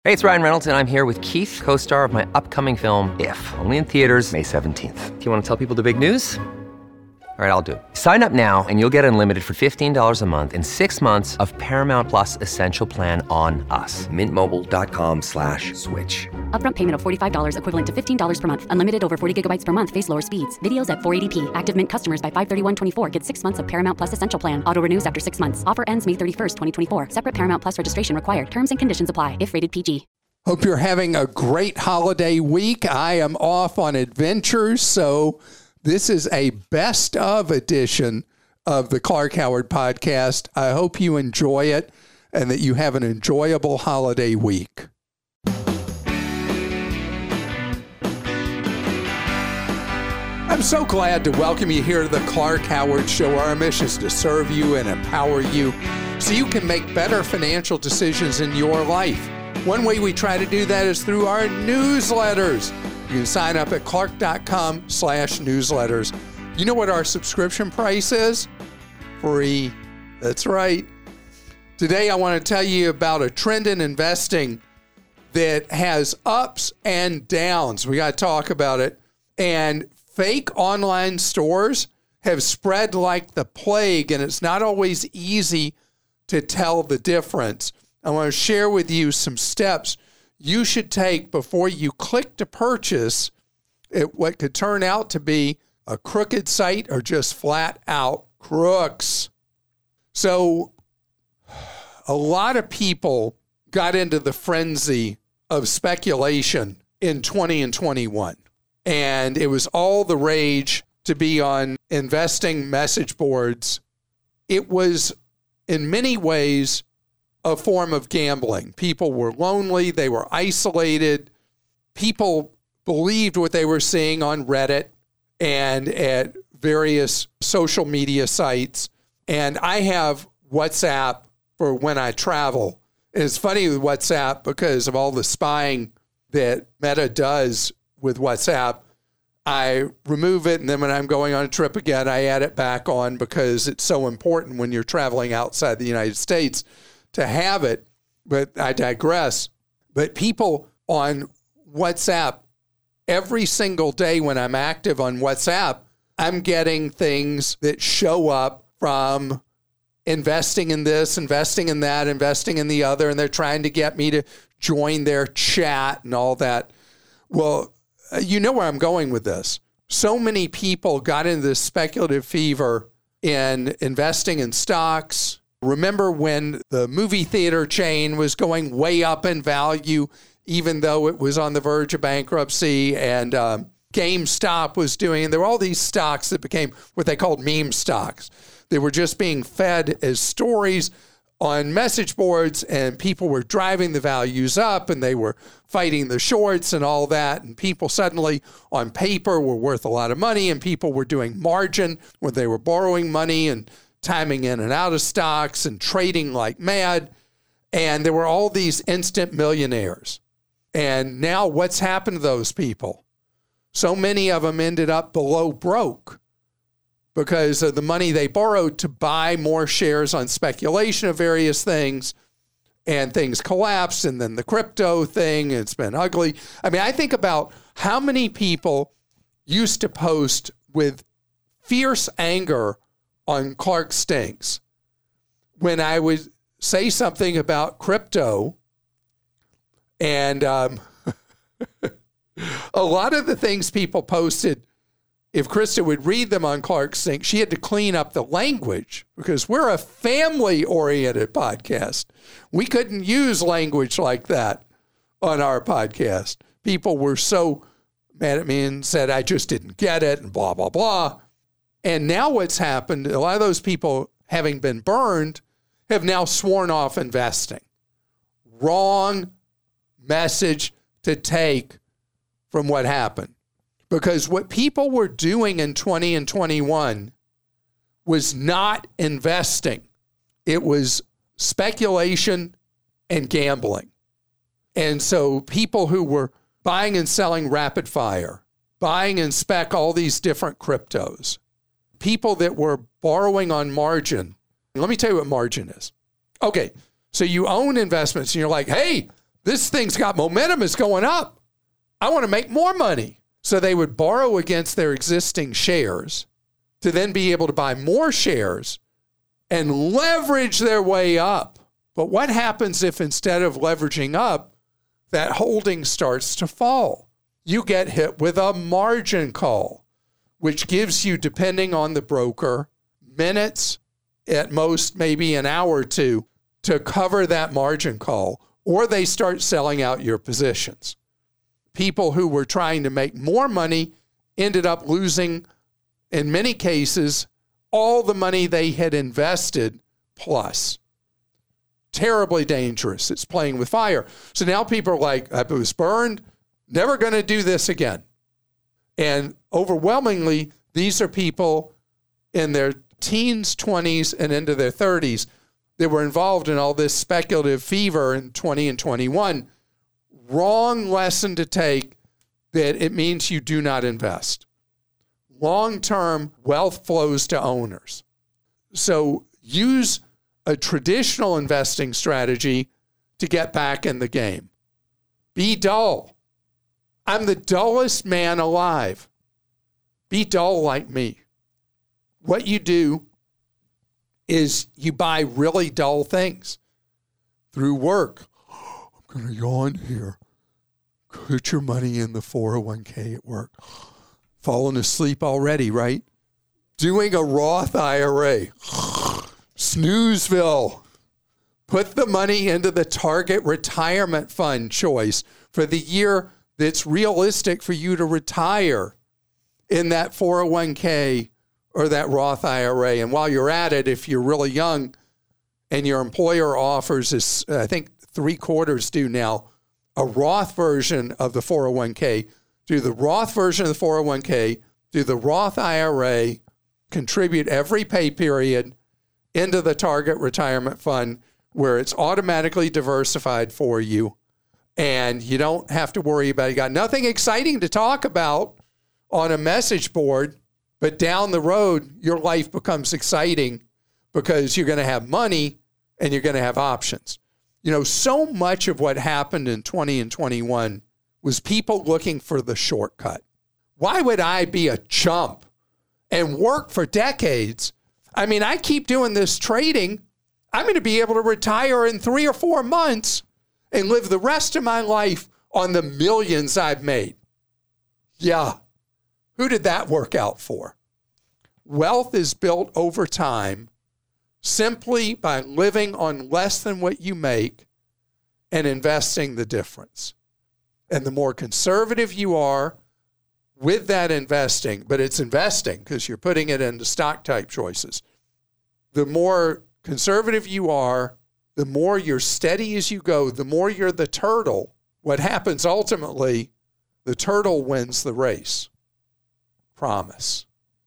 Hey, it's Ryan Reynolds, and I'm here with Keith, co-star of my upcoming film, If, only in theaters May 17th. Do you want to tell people the big news? All right, I'll do it. Sign up now and you'll get unlimited for $15 a month and 6 months of Paramount Plus Essential Plan on us. MintMobile.com/switch. Upfront payment of $45 equivalent to $15 per month. Unlimited over 40 gigabytes per month. Face lower speeds. Videos at 480p. Active Mint customers by 531.24 get 6 months of Paramount Plus Essential Plan. Auto renews after 6 months. Offer ends May 31st, 2024. Separate Paramount Plus registration required. Terms and conditions apply if rated PG. Hope you're having a great holiday week. I am off on adventures, so this is a best of edition of the Clark Howard podcast. I hope you enjoy it and that you have an enjoyable holiday week. I'm so glad to welcome you here to the Clark Howard Show. Our mission is to serve you and empower you so you can make better financial decisions in your life. One way we try to do that is through our newsletters. You can sign up at clark.com/newsletters. You know what our subscription price is? Free. That's right. Today I want to tell you about a trend in investing that has ups and downs. We got to talk about it. And fake online stores have spread like the plague, and it's not always easy to tell the difference. I want to share with you some steps you should take before you click to purchase at what could turn out to be a crooked site or just flat out crooks. So a lot of people got into the frenzy of speculation in 20 and 21. And it was all the rage to be on investing message boards. It was in many ways a form of gambling. People were lonely. They were isolated. People believed what they were seeing on Reddit and at various social media sites. And I have WhatsApp for when I travel. And it's funny with WhatsApp because of all the spying that Meta does with WhatsApp. I remove it, and then when I'm going on a trip again, I add it back on because it's so important when you're traveling outside the United States to have it, but I digress. But people on WhatsApp, every single day when I'm active on WhatsApp, I'm getting things that show up from investing in this, investing in that, investing in the other, and they're trying to get me to join their chat and all that. Well, you know where I'm going with this. So many people got into this speculative fever in investing in stocks. Remember when the movie theater chain was going way up in value, even though it was on the verge of bankruptcy, and GameStop was doing, and there were all these stocks that became what they called meme stocks. They were just being fed as stories on message boards, and people were driving the values up, and they were fighting the shorts and all that, and people suddenly on paper were worth a lot of money, and people were doing margin when they were borrowing money and timing in and out of stocks and trading like mad. And there were all these instant millionaires. And now what's happened to those people? So many of them ended up below broke because of the money they borrowed to buy more shares on speculation of various things, and things collapsed, and then the crypto thing, it's been ugly. I mean, I think about how many people used to post with fierce anger on Clark Stinks when I would say something about crypto, and a lot of the things people posted, if Krista would read them on Clark Stinks, she had to clean up the language because we're a family-oriented podcast. We couldn't use language like that on our podcast. People were so mad at me and said I just didn't get it and blah, blah, blah. And now what's happened, a lot of those people, having been burned, have now sworn off investing. Wrong message to take from what happened. Because what people were doing in 20 and 21 was not investing. It was speculation and gambling. And so people who were buying and selling rapid fire, buying and spec all these different cryptos, people that were borrowing on margin. Let me tell you what margin is. Okay, so you own investments and you're like, hey, This thing's got momentum. It's going up. I want to make more money. So they would borrow against their existing shares to then be able to buy more shares and leverage their way up. But what happens if instead of leveraging up, that holding starts to fall? You get hit with a margin call, which gives you, depending on the broker, minutes, at most maybe an hour or two, to cover that margin call, or they start selling out your positions. People who were trying to make more money ended up losing, in many cases, all the money they had invested plus. Terribly dangerous. It's playing with fire. So now people are like, I was burned, never going to do this again. And overwhelmingly, these are people in their teens, 20s, and into their 30s that were involved in all this speculative fever in 20 and 21. Wrong lesson to take, that it means you do not invest. Long-term wealth flows to owners. So use a traditional investing strategy to get back in the game. Be dull. I'm the dullest man alive. Be dull like me. What you do is you buy really dull things through work. I'm going to yawn here. Put your money in the 401k at work. Falling asleep already, right? Doing a Roth IRA. Snoozeville. Put the money into the target retirement fund choice for the year that's realistic for you to retire in that 401k or that Roth IRA. And while you're at it, if you're really young and your employer offers, is I think 3/4 do now, a Roth version of the 401k, do the Roth version of the 401k, do the Roth IRA, contribute every pay period into the target retirement fund where it's automatically diversified for you and you don't have to worry about it. You got nothing exciting to talk about on a message board, but down the road, your life becomes exciting because you're going to have money and you're going to have options. You know, so much of what happened in 20 and 21 was people looking for the shortcut. Why would I be a chump and work for decades? I mean, I keep doing this trading. I'm going to be able to retire in 3 or 4 months and live the rest of my life on the millions I've made. Yeah. Who did that work out for? Wealth is built over time simply by living on less than what you make and investing the difference. And the more conservative you are with that investing, but it's investing because you're putting it into stock type choices, the more conservative you are, the more you're steady as you go, the more you're the turtle. What happens ultimately, the turtle wins the race. Promise.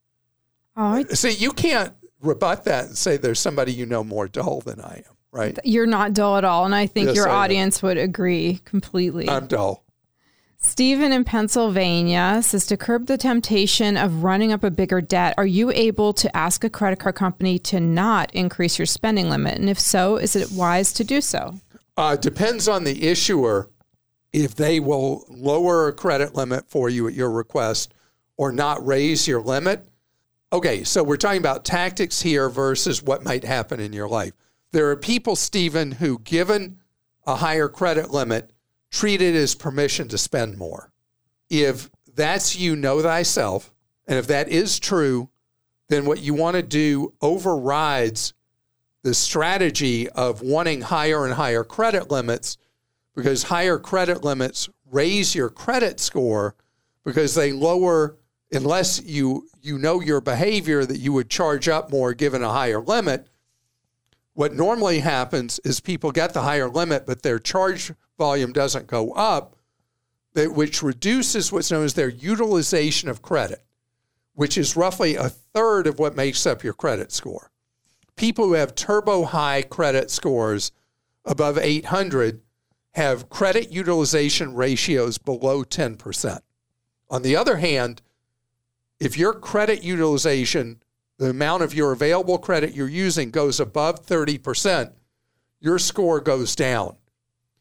See, you can't rebut that and say there's somebody you know more dull than I am, right? You're not dull at all, and I think Yes, your I am. audience would agree completely. I'm dull. Stephen in Pennsylvania says, to curb the temptation of running up a bigger debt, are you able to ask a credit card company to not increase your spending limit? And if so, is it wise to do so? Depends on the issuer if they will lower a credit limit for you at your request or not raise your limit. Okay, so we're talking about tactics here versus what might happen in your life. There are people, Stephen, who, given a higher credit limit, treat it as permission to spend more. If that's you, know thyself, and if that is true, then what you want to do overrides the strategy of wanting higher and higher credit limits, because higher credit limits raise your credit score because they lower, unless you know your behavior that you would charge up more given a higher limit. What normally happens is people get the higher limit, but their charge volume doesn't go up, which reduces what's known as their utilization of credit, which is roughly a third of what makes up your credit score. People who have turbo high credit scores above 800 have credit utilization ratios below 10%. On the other hand, if your credit utilization, the amount of your available credit you're using, goes above 30%, your score goes down.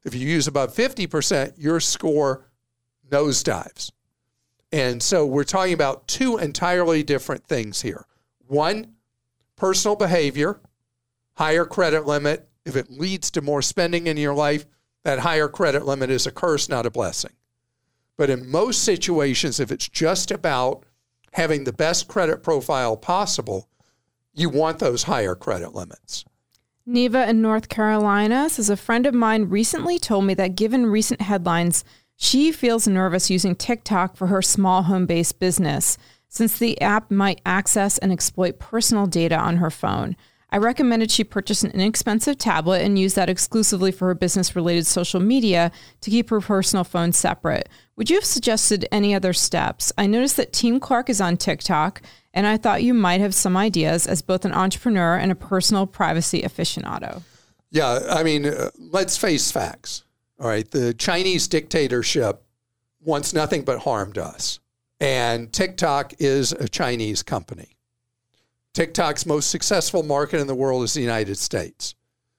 If you use above 50%, your score nosedives. And so we're talking about two entirely different things here. One, personal behavior, higher credit limit. If it leads to more spending in your life, that higher credit limit is a curse, not a blessing. But in most situations, if it's just about having the best credit profile possible, you want those higher credit limits. Neva in North Carolina says, a friend of mine recently told me that given recent headlines, she feels nervous using TikTok for her small home-based business, since the app might access and exploit personal data on her phone. I recommended she purchase an inexpensive tablet and use that exclusively for her business-related social media to keep her personal phone separate. Would you have suggested any other steps? I noticed that Team Clark is on TikTok, and I thought you might have some ideas as both an entrepreneur and a personal privacy aficionado. Yeah, I mean, let's face facts. All right, the Chinese dictatorship wants nothing but harm to us. And TikTok is a Chinese company. TikTok's most successful market in the world is the United States.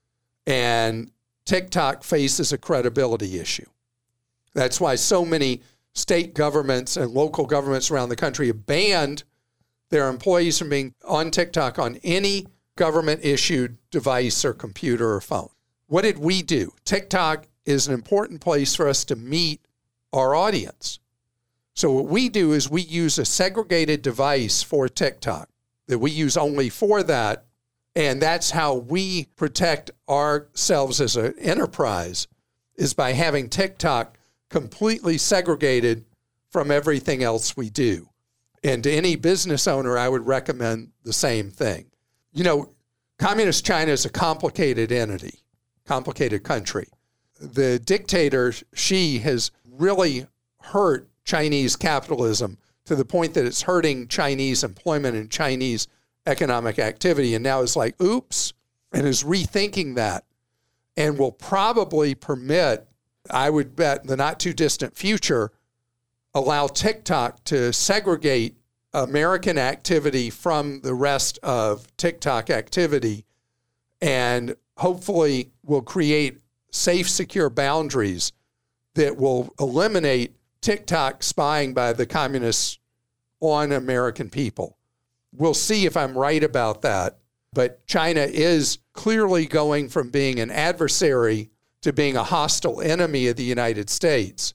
And TikTok faces a credibility issue. That's why so many state governments and local governments around the country have banned their employees from being on TikTok on any government-issued device or computer or phone. What did we do? TikTok is an important place for us to meet our audience. So what we do is we use a segregated device for TikTok that we use only for that, and that's how we protect ourselves as an enterprise, is by having TikTok completely segregated from everything else we do. And to any business owner, I would recommend the same thing. You know, Communist China is a complicated entity, complicated country. The dictator, Xi, has really hurt Chinese capitalism to the point that it's hurting Chinese employment and Chinese economic activity. And now it's like, oops, and is rethinking that and will probably permit, I would bet in the not too distant future, allow TikTok to segregate American activity from the rest of TikTok activity, and hopefully will create safe, secure boundaries that will eliminate TikTok spying by the communists on American people. We'll see if I'm right about that. But China is clearly going from being an adversary to being a hostile enemy of the United States.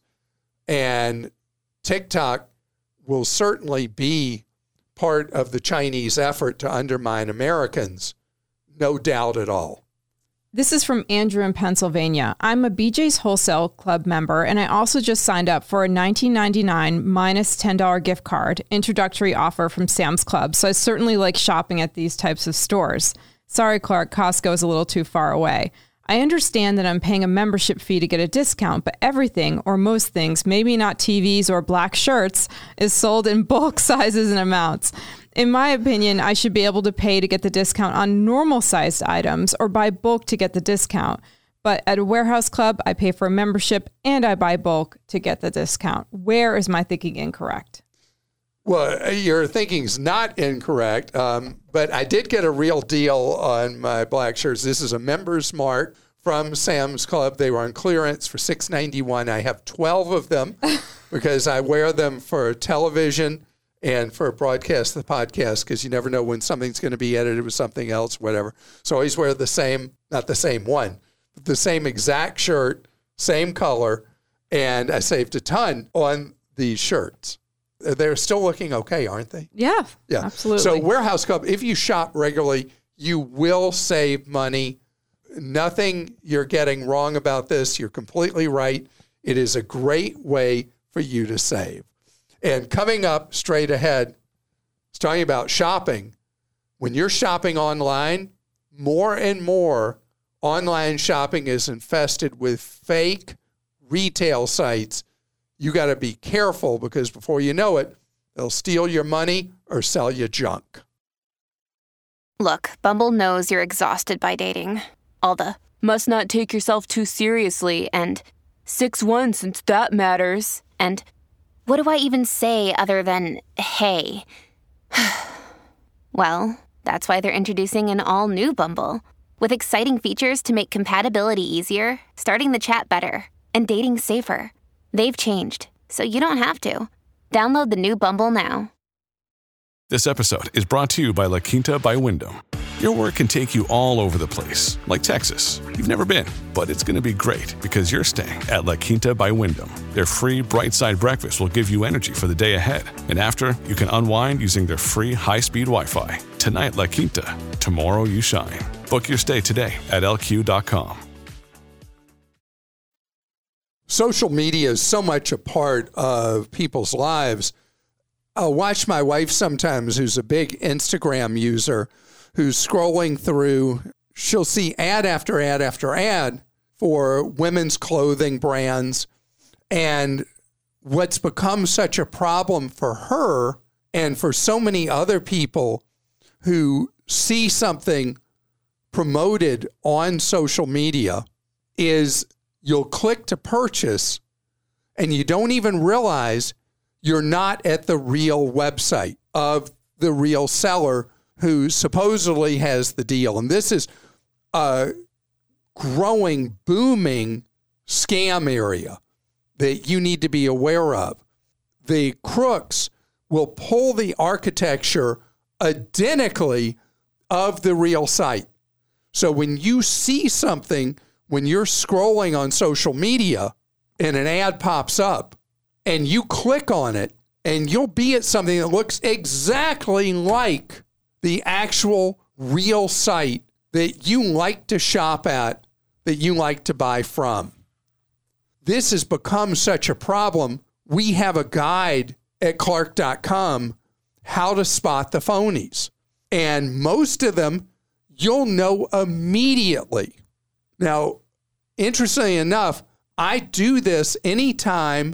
And TikTok will certainly be part of the Chinese effort to undermine Americans, no doubt at all. This is from Andrew in Pennsylvania. I'm a BJ's Wholesale Club member, and I also just signed up for a $19.99 minus $10 gift card introductory offer from Sam's Club. So I certainly like shopping at these types of stores. Sorry, Clark, Costco is a little too far away. I understand that I'm paying a membership fee to get a discount, but everything, or most things, maybe not TVs or black shirts, is sold in bulk sizes and amounts. In my opinion, I should be able to pay to get the discount on normal-sized items or buy bulk to get the discount. But at a warehouse club, I pay for a membership and I buy bulk to get the discount. Where is my thinking incorrect? Well, your thinking's not incorrect, but I did get a real deal on my black shirts. This is a Members Mart from Sam's Club. They were on clearance for $6.91. I have 12 of them because I wear them for television and for broadcast the podcast, because you never know when something's going to be edited with something else, whatever. So I always wear the same, not the same one, but the same exact shirt, same color, and I saved a ton on these shirts. They're still looking okay, aren't they? Yeah, absolutely. So Warehouse Club, if you shop regularly, you will save money. Nothing you're getting wrong about this. You're completely right. It is a great way for you to save. And coming up straight ahead, it's talking about shopping. When you're shopping online, more and more online shopping is infested with fake retail sites. You got to be careful, because before you know it, they'll steal your money or sell you junk. Look, Bumble knows you're exhausted by dating. All the must not take yourself too seriously and 6'1" since that matters. And what do I even say other than, hey? Well, that's why they're introducing an all-new Bumble With exciting features to make compatibility easier, starting the chat better, and dating safer. They've changed, so you don't have to. Download the new Bumble now. This episode is brought to you by La Quinta by Wyndham. Your work can take you all over the place, like Texas. You've never been, but it's going to be great because you're staying at La Quinta by Wyndham. Their free Bright Side breakfast will give you energy for the day ahead. And after, you can unwind using their free high-speed Wi-Fi. Tonight, La Quinta. Tomorrow, you shine. Book your stay today at LQ.com. Social media is so much a part of people's lives. I'll watch my wife sometimes, who's a big Instagram user, who's scrolling through. She'll see ad after ad after ad for women's clothing brands. And what's become such a problem for her and for so many other people who see something promoted on social media is you'll click to purchase and you don't even realize you're not at the real website of the real seller who supposedly has the deal. And this is a growing, booming scam area that you need to be aware of. The crooks will pull the architecture identically of the real site. So when you see something, when you're scrolling on social media and an ad pops up and you click on it and you'll be at something that looks exactly like the actual real site that you like to shop at, that you like to buy from. This has become such a problem. We have a guide at Clark.com, how to spot the phonies. And most of them, you'll know immediately. Now, interestingly enough, I do this anytime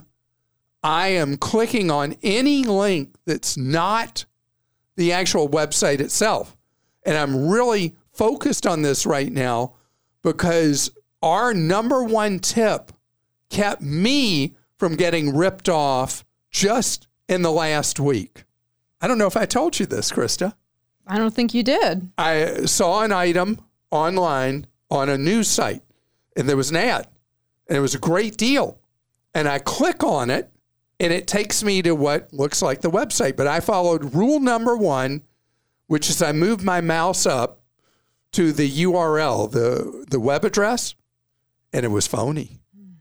I am clicking on any link that's not the actual website itself. And I'm really focused on this right now because our number one tip kept me from getting ripped off just in the last week. I don't know if I told you this, Krista. I don't think you did. I saw an item online on a news site, and there was an ad, and it was a great deal. And I click on it, and it takes me to what looks like the website. But I followed rule number one, which is I moved my mouse up to the URL, the web address, and it was phony.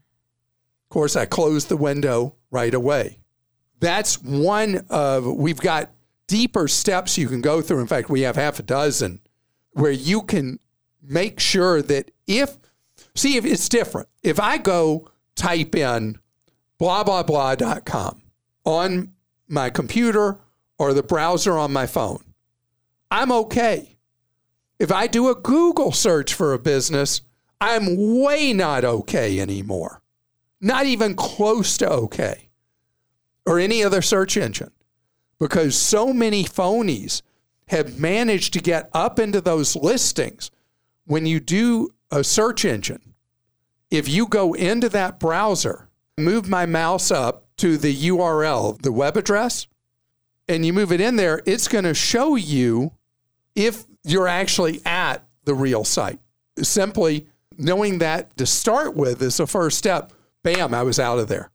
Of course, I closed the window right away. That's one of, we've got deeper steps you can go through. In fact, we have half a dozen where you can make sure that if it's different. If I go type in blah-blah-blah.com on my computer or the browser on my phone, I'm okay. If I do a Google search for a business, I'm way not okay anymore. Not even close to okay. Or any other search engine. Because so many phonies have managed to get up into those listings. When you do a search engine, if you go into that browser, move my mouse up to the URL, the web address, and you move it in there, it's going to show you if you're actually at the real site. Simply knowing that to start with is the first step. Bam, I was out of there.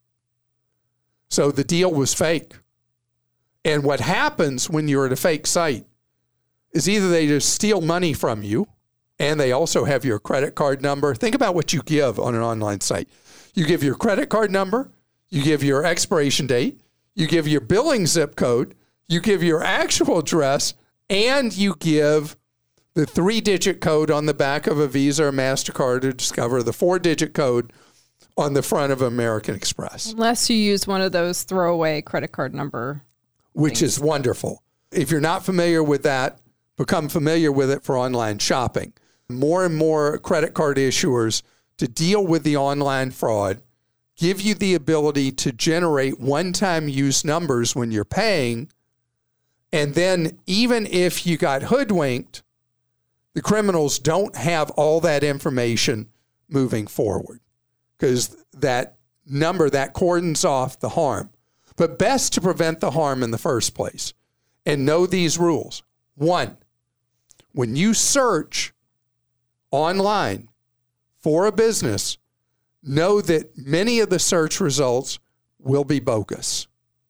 So the deal was fake. And what happens when you're at a fake site is either they just steal money from you and they also have your credit card number. Think about what you give on an online site. You give your credit card number, you give your expiration date, you give your billing zip code, you give your actual address, and you give the 3-digit code on the back of a Visa or MasterCard or Discover, the 4-digit code on the front of American Express. Unless you use one of those throwaway credit card number. Which is wonderful. If you're not familiar with that, become familiar with it for online shopping. More and more credit card issuers to deal with the online fraud give you the ability to generate one-time use numbers when you're paying. And then even if you got hoodwinked, the criminals don't have all that information moving forward because that number, that cordons off the harm. But best to prevent the harm in the first place and know these rules. 1, when you search online for a business, know that many of the search results will be bogus.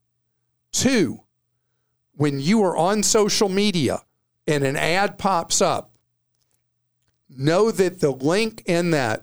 2, when you are on social media and an ad pops up, know that the link in that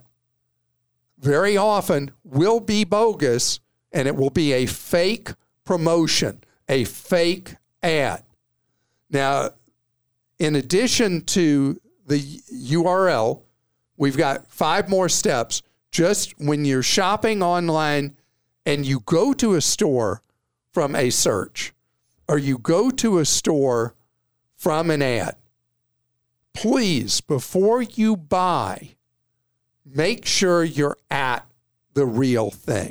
very often will be bogus, and it will be a fake promotion, a fake ad. Now, in addition to the URL, we've got 5 more steps. Just when you're shopping online and you go to a store from a search, or you go to a store from an ad, please, before you buy, make sure you're at the real thing.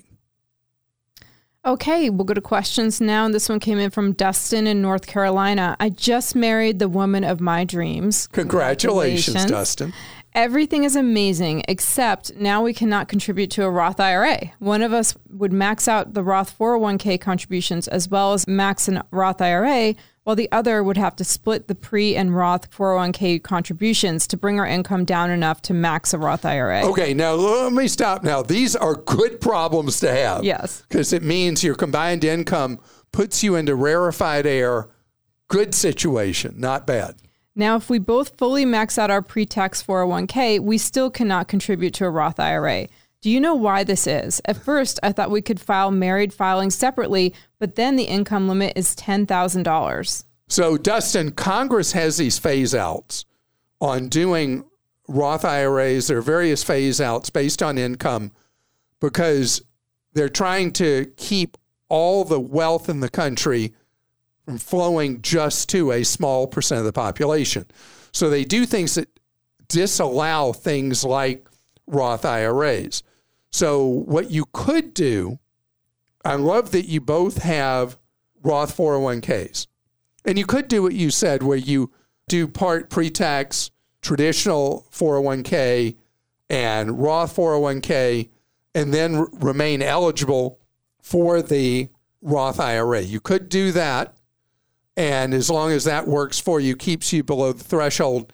Okay, we'll go to questions now. And this one came in from Dustin in North Carolina. I just married the woman of my dreams. Congratulations, Dustin. Everything is amazing, except now we cannot contribute to a Roth IRA. One of us would max out the Roth 401k contributions as well as max an Roth IRA, while the other would have to split the pre and Roth 401k contributions to bring our income down enough to max a Roth IRA. Okay, now let me stop now. These are good problems to have. Yes. Because it means your combined income puts you into rarefied air. Good situation, not bad. Now, if we both fully max out our pre-tax 401k, we still cannot contribute to a Roth IRA. Do you know why this is? At first, I thought we could file married filings separately, but then the income limit is $10,000. So, Dustin, Congress has these phase-outs on doing Roth IRAs. There are various phase-outs based on income because they're trying to keep all the wealth in the country from flowing just to a small percent of the population. So they do things that disallow things like Roth IRAs. So what you could do, I love that you both have Roth 401ks. And you could do what you said, where you do part pre-tax traditional 401k and Roth 401k, and then remain eligible for the Roth IRA. You could do that. And as long as that works for you, keeps you below the threshold,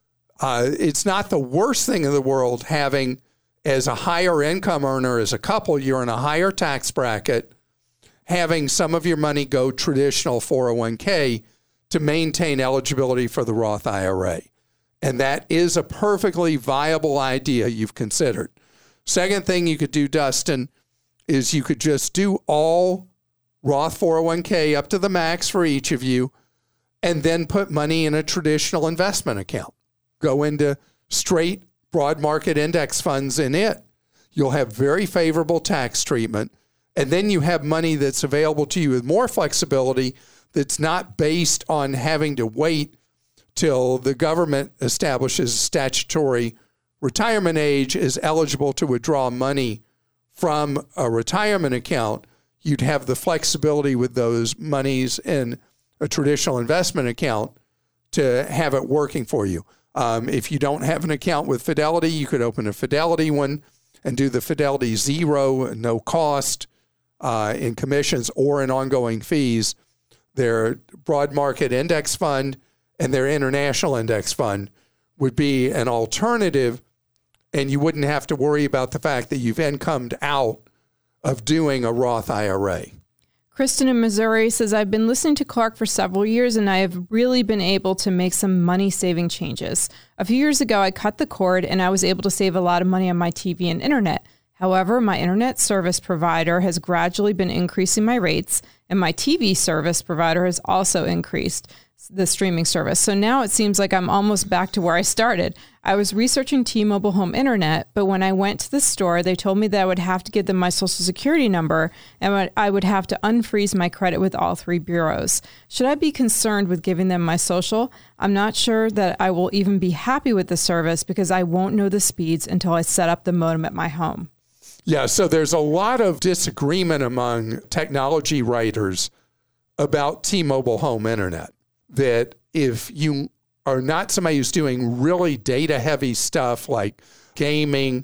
it's not the worst thing in the world having, as a higher income earner, as a couple, you're in a higher tax bracket, having some of your money go traditional 401k to maintain eligibility for the Roth IRA. And that is a perfectly viable idea you've considered. Second thing you could do, Dustin, is you could just do all Roth 401k up to the max for each of you, and then put money in a traditional investment account. Go into straight broad market index funds in it. You'll have very favorable tax treatment, and then you have money that's available to you with more flexibility that's not based on having to wait till the government establishes statutory retirement age is eligible to withdraw money from a retirement account. You'd have the flexibility with those monies in a traditional investment account to have it working for you. If you don't have an account with Fidelity, you could open a Fidelity one and do the Fidelity Zero, no cost in commissions or in ongoing fees. Their broad market index fund and their international index fund would be an alternative, and you wouldn't have to worry about the fact that you've incomed out of doing a Roth IRA. Kristen in Missouri says, I've been listening to Clark for several years, and I have really been able to make some money-saving changes. A few years ago, I cut the cord, and I was able to save a lot of money on my TV and internet. However, my internet service provider has gradually been increasing my rates, and my TV service provider has also increased the streaming service. So now it seems like I'm almost back to where I started. I was researching T-Mobile home internet, but when I went to the store, they told me that I would have to give them my social security number and I would have to unfreeze my credit with all 3 bureaus. Should I be concerned with giving them my social? I'm not sure that I will even be happy with the service because I won't know the speeds until I set up the modem at my home. Yeah, so there's a lot of disagreement among technology writers about T-Mobile home internet. That if you are not somebody who's doing really data-heavy stuff like gaming,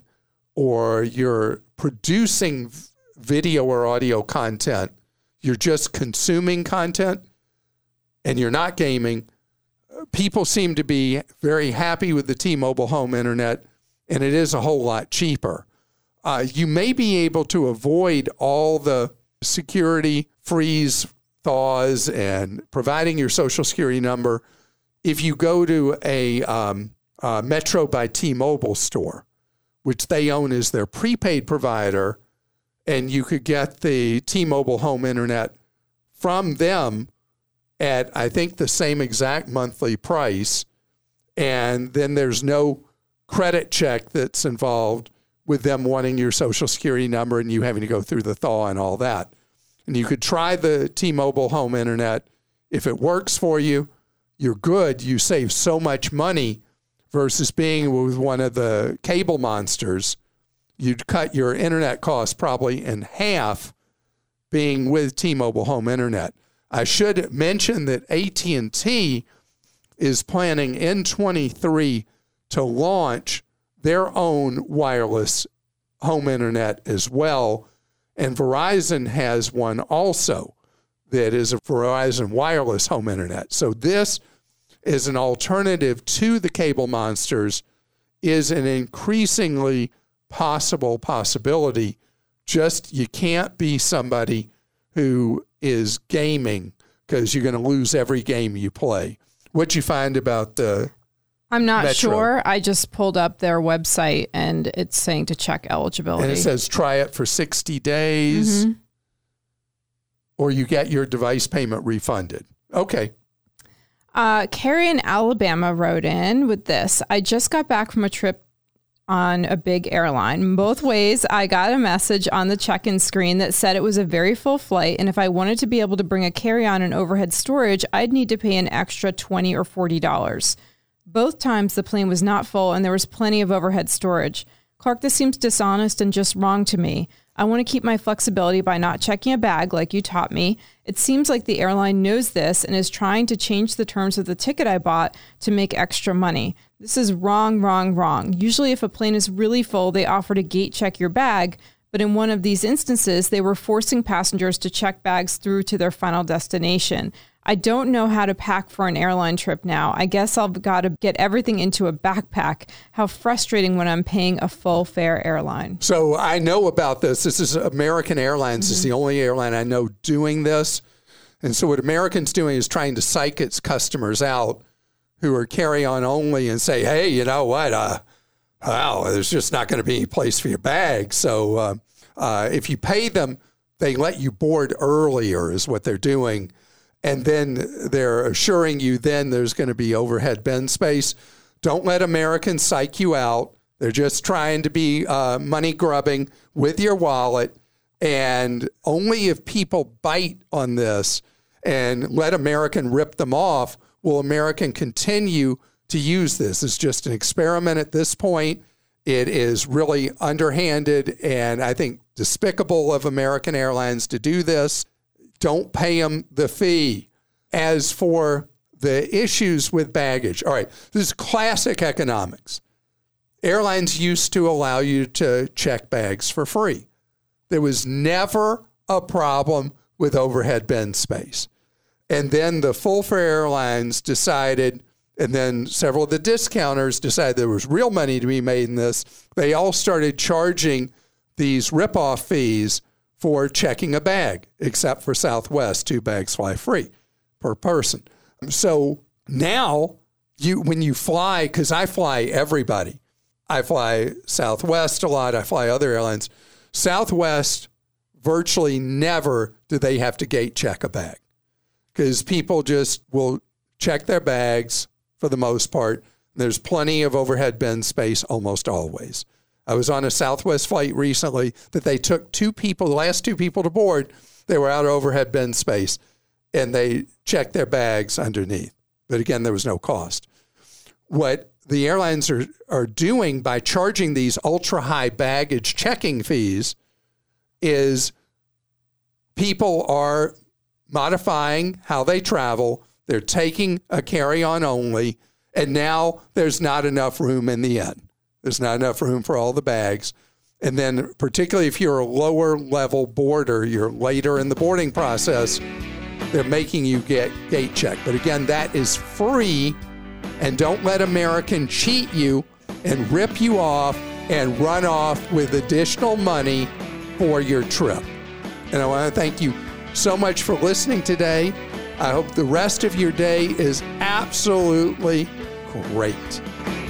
or you're producing video or audio content, you're just consuming content, and you're not gaming, people seem to be very happy with the T-Mobile home internet, and it is a whole lot cheaper. You may be able to avoid all the security freeze thaws and providing your social security number if you go to a Metro by T-Mobile store, which they own as their prepaid provider, and you could get the T-Mobile home internet from them at, I think, the same exact monthly price, and then there's no credit check that's involved with them wanting your social security number and you having to go through the thaw and all that. And you could try the T-Mobile home internet. If it works for you, you're good. You save so much money versus being with one of the cable monsters. You'd cut your internet costs probably in half being with T-Mobile home internet. I should mention that AT&T is planning in 23 to launch their own wireless home internet as well. And Verizon has one also that is a Verizon wireless home internet. So this is an alternative to the cable monsters, is an increasingly possibility. Just you can't be somebody who is gaming because you're going to lose every game you play. What'd you find about the I'm not Metro? sure. I just pulled up their website and it's saying to check eligibility. And it says try it for 60 days or you get your device payment refunded. Okay. Carrie in Alabama wrote in with this. I just got back from a trip on a big airline. Both ways, I got a message on the check-in screen that said it was a very full flight, and if I wanted to be able to bring a carry-on and overhead storage, I'd need to pay an extra $20 or $40. Both times the plane was not full and there was plenty of overhead storage. Clark, this seems dishonest and just wrong to me. I want to keep my flexibility by not checking a bag like you taught me. It seems like the airline knows this and is trying to change the terms of the ticket I bought to make extra money. This is wrong. Usually if a plane is really full, they offer to gate check your bag, but in one of these instances, they were forcing passengers to check bags through to their final destination. I don't know how to pack for an airline trip now. I guess I've got to get everything into a backpack. How frustrating when I'm paying a full fare airline. So I know about this. This is American Airlines. This is the only airline I know doing this. And so what American's doing is trying to psych its customers out who are carry-on only and say, hey, you know what? There's just not going to be any place for your bag. So if you pay them, they let you board earlier is what they're doing. And then they're assuring you then there's going to be overhead bin space. Don't let Americans psych you out. They're just trying to be money grubbing with your wallet. And only if people bite on this and let American rip them off will American continue to use this. It's just an experiment at this point. It is really underhanded and I think despicable of American Airlines to do this. Don't pay them the fee. As for the issues with baggage, all right, this is classic economics. Airlines used to allow you to check bags for free. There was never a problem with overhead bin space. And then the full fare airlines decided, and then several of the discounters decided there was real money to be made in this. They all started charging these ripoff fees for checking a bag, except for Southwest, 2 bags fly free per person. So now, when you fly, because I fly everybody, I fly Southwest a lot, I fly other airlines. Southwest, virtually never do they have to gate check a bag because people just will check their bags for the most part. There's plenty of overhead bin space almost always. I was on a Southwest flight recently that they took the last 2 people to board, they were out of overhead bin space, and they checked their bags underneath. But again, there was no cost. What the airlines are doing by charging these ultra-high baggage checking fees is people are modifying how they travel. They're taking a carry-on only, and now there's not enough room in the end. There's not enough room for all the bags. And then particularly if you're a lower level boarder, you're later in the boarding process, they're making you get gate checked. But again, that is free And don't let American cheat you and rip you off and run off with additional money for your trip. And I want to thank you so much for listening today. I hope the rest of your day is absolutely great.